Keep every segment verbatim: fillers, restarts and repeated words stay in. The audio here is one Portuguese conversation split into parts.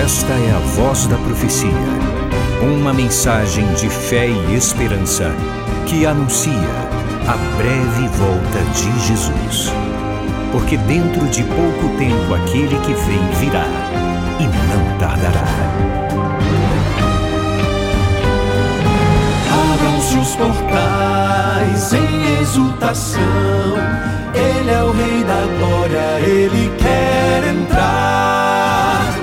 Esta é a Voz da Profecia, uma mensagem de fé e esperança que anuncia a breve volta de Jesus. Porque dentro de pouco tempo aquele que vem virá e não tardará. Abram-se os portais em exultação, Ele é o Rei da Glória, Ele quer entrar.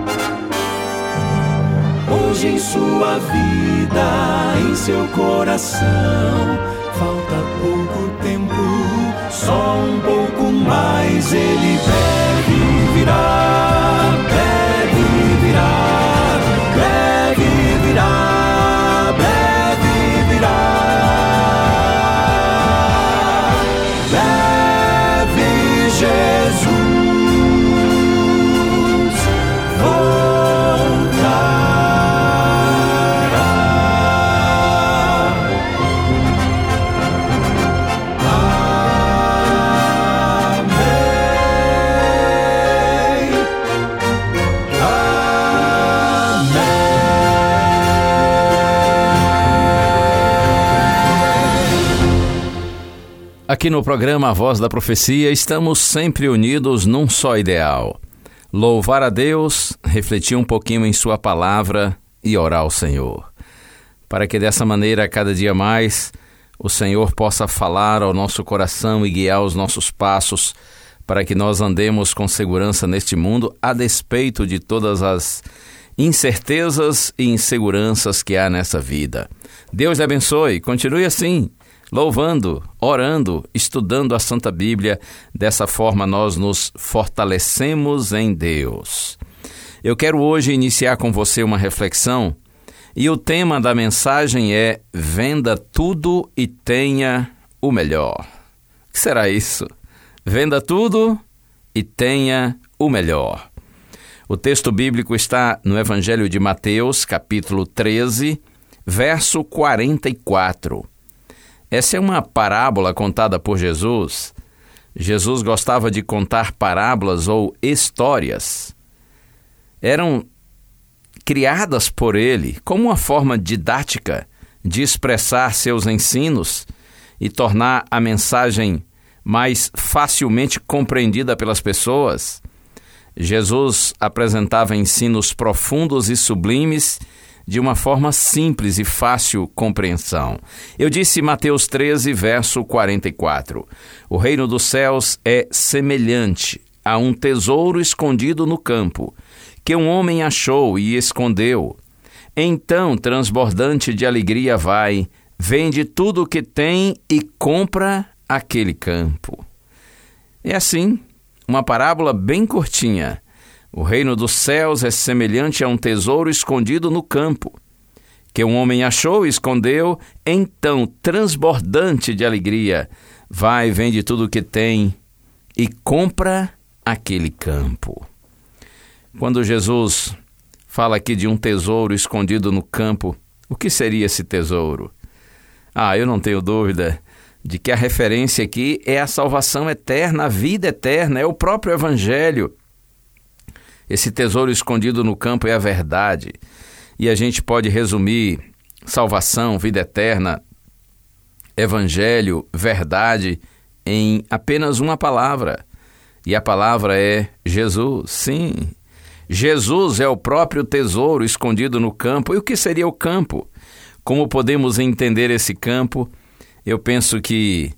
Hoje em sua vida, em seu coração, falta pouco tempo, só um pouco mais. Ele deve virar, deve virar, deve virar, deve virar. Deve Jesus Aqui no programa A Voz da Profecia, estamos sempre unidos num só ideal: louvar a Deus, refletir um pouquinho em sua palavra e orar ao Senhor, para que dessa maneira, cada dia mais, o Senhor possa falar ao nosso coração e guiar os nossos passos, para que nós andemos com segurança neste mundo, a despeito de todas as incertezas e inseguranças que há nessa vida. Deus lhe abençoe, continue assim, louvando, orando, estudando a Santa Bíblia. Dessa forma nós nos fortalecemos em Deus. Eu quero hoje iniciar com você uma reflexão, e o tema da mensagem é: venda tudo e tenha o melhor. O que será isso? Venda tudo e tenha o melhor. O texto bíblico está no Evangelho de Mateus, capítulo treze, verso quarenta e quatro. Essa é uma parábola contada por Jesus. Jesus gostava de contar parábolas ou histórias. Eram criadas por ele como uma forma didática de expressar seus ensinos e tornar a mensagem mais facilmente compreendida pelas pessoas. Jesus apresentava ensinos profundos e sublimes de uma forma simples e fácil compreensão. Eu disse Mateus treze, verso quarenta e quatro. O reino dos céus é semelhante a um tesouro escondido no campo, que um homem achou e escondeu. Então, transbordante de alegria, vai, vende tudo o que tem e compra aquele campo. É assim, uma parábola bem curtinha. O reino dos céus é semelhante a um tesouro escondido no campo, que um homem achou e escondeu. Então, transbordante de alegria, vai, vende tudo o que tem e compra aquele campo. Quando Jesus fala aqui de um tesouro escondido no campo, o que seria esse tesouro? Ah, eu não tenho dúvida de que a referência aqui é a salvação eterna, a vida eterna, é o próprio Evangelho. Esse tesouro escondido no campo é a verdade. E a gente pode resumir salvação, vida eterna, Evangelho, verdade, em apenas uma palavra. E a palavra é Jesus. Sim, Jesus é o próprio tesouro escondido no campo. E o que seria o campo? Como podemos entender esse campo? Eu penso que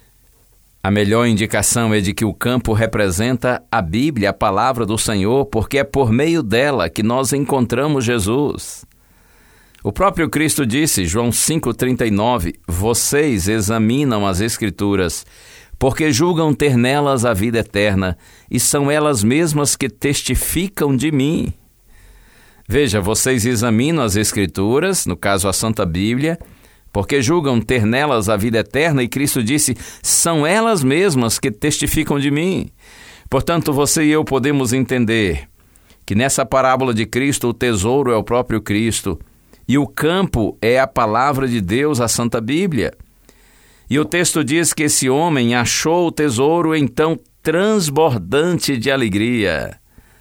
a melhor indicação é de que o campo representa a Bíblia, a palavra do Senhor, porque é por meio dela que nós encontramos Jesus. O próprio Cristo disse, João cinco, trinta e nove, vocês examinam as Escrituras, porque julgam ter nelas a vida eterna, e são elas mesmas que testificam de mim. Veja, vocês examinam as Escrituras, no caso a Santa Bíblia, porque julgam ter nelas a vida eterna, e Cristo disse, são elas mesmas que testificam de mim. Portanto, você e eu podemos entender que nessa parábola de Cristo, o tesouro é o próprio Cristo, e o campo é a palavra de Deus, a Santa Bíblia. E o texto diz que esse homem achou o tesouro, então transbordante de alegria.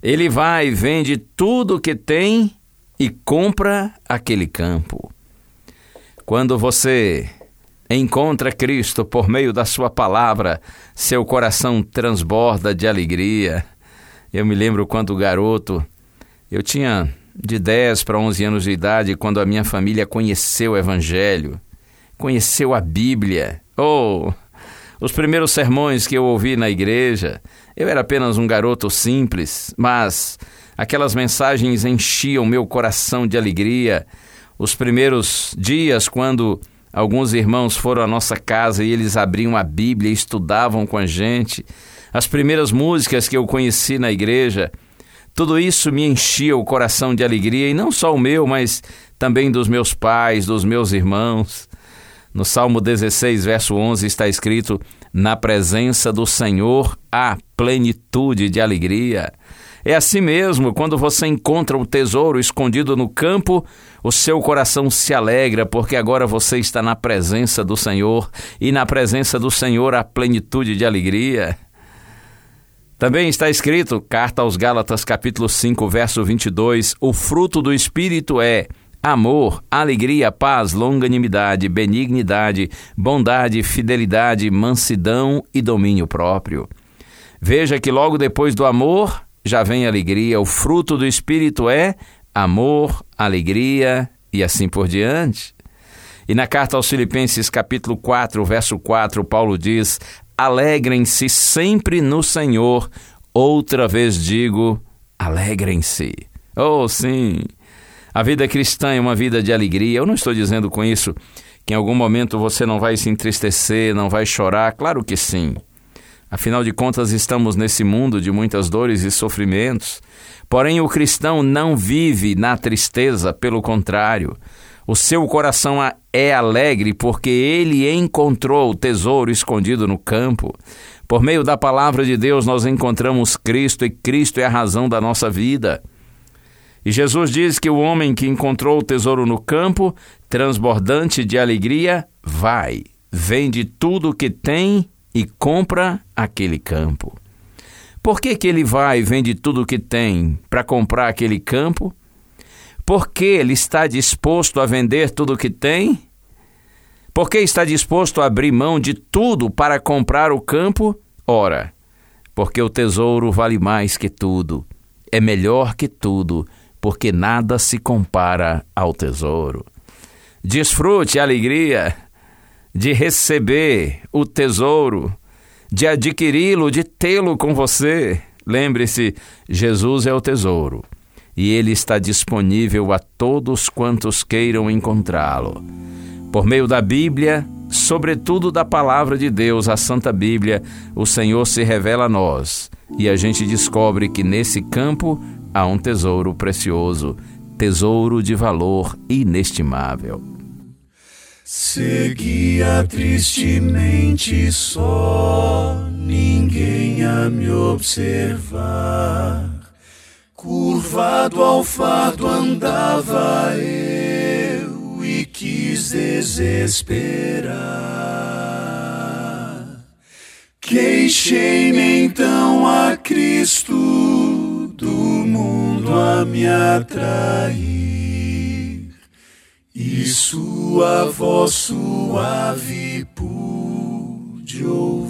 Ele vai e vende tudo o que tem e compra aquele campo. Quando você encontra Cristo por meio da sua palavra, seu coração transborda de alegria. Eu me lembro quando garoto, eu tinha de dez para onze anos de idade, quando a minha família conheceu o Evangelho, conheceu a Bíblia. Oh, os primeiros sermões que eu ouvi na igreja, eu era apenas um garoto simples, mas aquelas mensagens enchiam meu coração de alegria. Os primeiros dias, quando alguns irmãos foram à nossa casa e eles abriam a Bíblia e estudavam com a gente, as primeiras músicas que eu conheci na igreja, tudo isso me enchia o coração de alegria, e não só o meu, mas também dos meus pais, dos meus irmãos. No Salmo dezesseis, verso onze, está escrito: na presença do Senhor há plenitude de alegria. É assim mesmo, quando você encontra o tesouro escondido no campo, o seu coração se alegra, porque agora você está na presença do Senhor, e na presença do Senhor há plenitude de alegria. Também está escrito, carta aos Gálatas, capítulo cinco, verso vinte e dois, o fruto do Espírito é amor, alegria, paz, longanimidade, benignidade, bondade, fidelidade, mansidão e domínio próprio. Veja que logo depois do amor já vem a alegria. O fruto do Espírito é amor, alegria e assim por diante. E na carta aos Filipenses, capítulo quatro, verso quatro, Paulo diz: alegrem-se sempre no Senhor. Outra vez digo, alegrem-se. Oh, sim! A vida cristã é uma vida de alegria. Eu não estou dizendo com isso que em algum momento você não vai se entristecer, não vai chorar. Claro que sim. Afinal de contas, estamos nesse mundo de muitas dores e sofrimentos. Porém, o cristão não vive na tristeza, pelo contrário. O seu coração é alegre porque ele encontrou o tesouro escondido no campo. Por meio da palavra de Deus, nós encontramos Cristo, e Cristo é a razão da nossa vida. E Jesus diz que o homem que encontrou o tesouro no campo, transbordante de alegria, vai, vende tudo o que tem e compra aquele campo. Por que que ele vai e vende tudo o que tem para comprar aquele campo? Por que ele está disposto a vender tudo o que tem? Por que está disposto a abrir mão de tudo para comprar o campo? Ora, porque o tesouro vale mais que tudo, é melhor que tudo, porque nada se compara ao tesouro. Desfrute a alegria de receber o tesouro, de adquiri-lo, de tê-lo com você. Lembre-se, Jesus é o tesouro, e ele está disponível a todos quantos queiram encontrá-lo. Por meio da Bíblia, sobretudo da Palavra de Deus, a Santa Bíblia, o Senhor se revela a nós, e a gente descobre que nesse campo há um tesouro precioso, tesouro de valor inestimável. Seguia tristemente só, ninguém a me observar. Curvado ao fardo andava eu e quis desesperar. Queixei-me então a Cristo do mundo a me atrair, e sua voz suave pude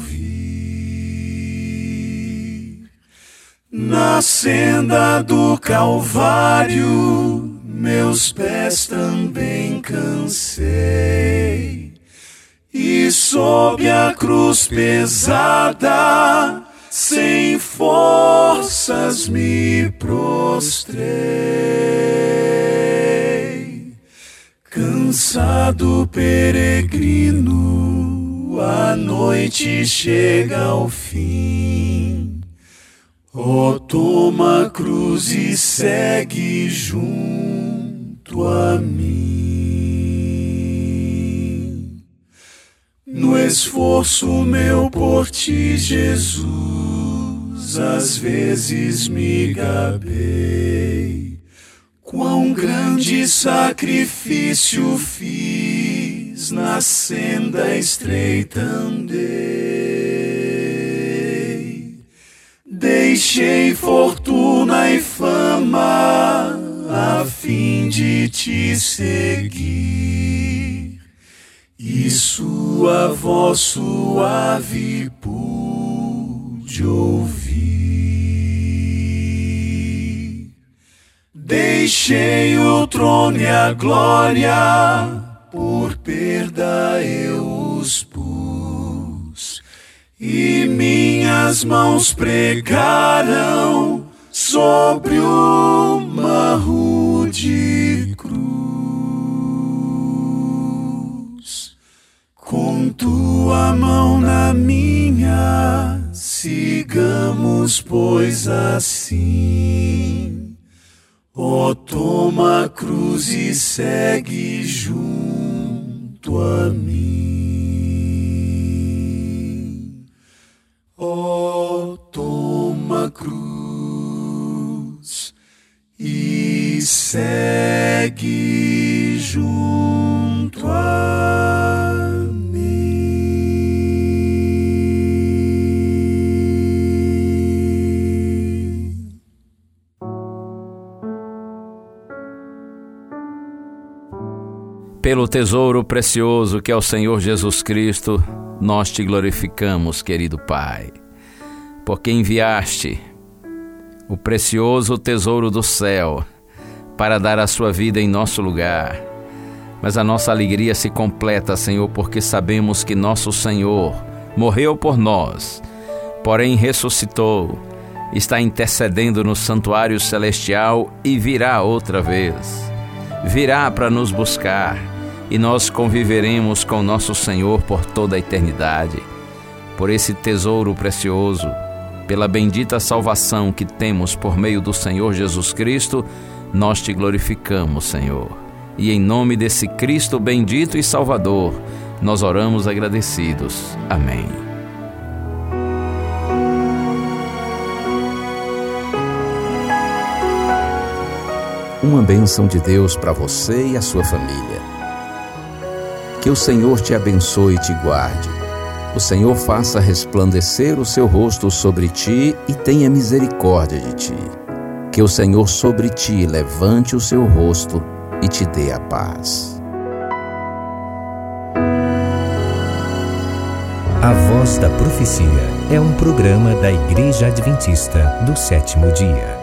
ouvir. Na senda do Calvário meus pés também cansei, e sob a cruz pesada sem forças me prostrei. Cansado peregrino, a noite chega ao fim. Oh, toma a cruz e segue junto a mim. No esforço meu por ti, Jesus, às vezes me gabei. Quão grande sacrifício fiz, na senda estreita andei. Deixei fortuna te seguir, e sua voz suave pude ouvir. Deixei o trono e a glória, por perda eu os pus, e minhas mãos pregaram sobre uma rude cruz. Com tua mão na minha, sigamos, pois, assim. Ó, toma a cruz e segue junto a mim. Ó, toma a cruz e segue junto a mim. Pelo tesouro precioso que é o Senhor Jesus Cristo, nós te glorificamos, querido Pai, porque enviaste o precioso tesouro do céu para dar a sua vida em nosso lugar. Mas a nossa alegria se completa, Senhor, porque sabemos que nosso Senhor morreu por nós, porém ressuscitou, está intercedendo no santuário celestial e virá outra vez. Virá para nos buscar e nós conviveremos com nosso Senhor por toda a eternidade. Por esse tesouro precioso, pela bendita salvação que temos por meio do Senhor Jesus Cristo, nós te glorificamos, Senhor. E em nome desse Cristo bendito e Salvador, nós oramos agradecidos. Amém. Uma bênção de Deus para você e a sua família. Que o Senhor te abençoe e te guarde. O Senhor faça resplandecer o seu rosto sobre ti e tenha misericórdia de ti. Que o Senhor sobre ti levante o seu rosto e te dê a paz. A Voz da Profecia é um programa da Igreja Adventista do Sétimo Dia.